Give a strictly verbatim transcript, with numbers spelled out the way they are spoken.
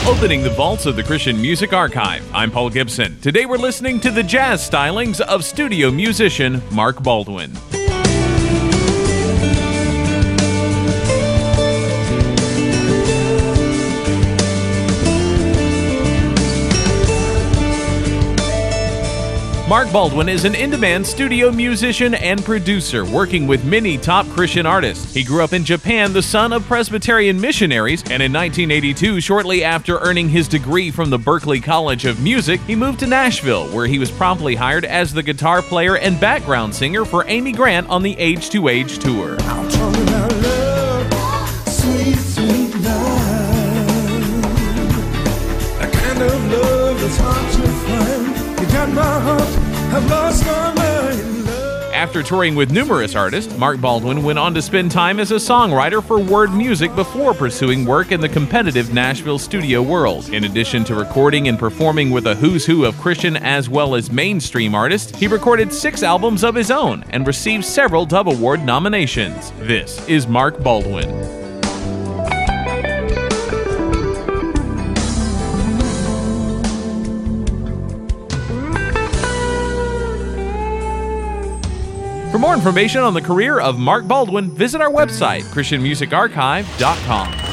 Opening the vaults of the Christian Music Archive, I'm Paul Gibson. Today we're listening to the jazz stylings of studio musician Mark Baldwin. Mark Baldwin is an in-demand studio musician and producer, working with many top Christian artists. He grew up in Japan, the son of Presbyterian missionaries, and in nineteen eighty-two, shortly after earning his degree from the Berklee College of Music, he moved to Nashville, where he was promptly hired as the guitar player and background singer for Amy Grant on the Age to Age tour. I'm talking about love, sweet, sweet love. A kind of love that's hard to find. You got my heart, I've lost my mind. Love. After touring with numerous artists, Mark Baldwin went on to spend time as a songwriter for Word Music before pursuing work in the competitive Nashville studio world. In addition to recording and performing with a who's who of Christian as well as mainstream artists, he recorded six albums of his own and received several Dove Award nominations. This is Mark Baldwin. For more information on the career of Mark Baldwin, visit our website, Christian Music Archive dot com.